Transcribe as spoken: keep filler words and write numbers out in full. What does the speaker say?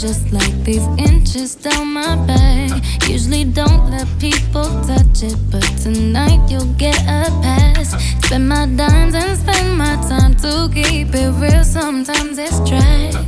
just like these inches down my back. Usually don't let people touch it, but tonight you'll get a pass. Spend my dimes and spend my time to keep it real. Sometimes it's trash.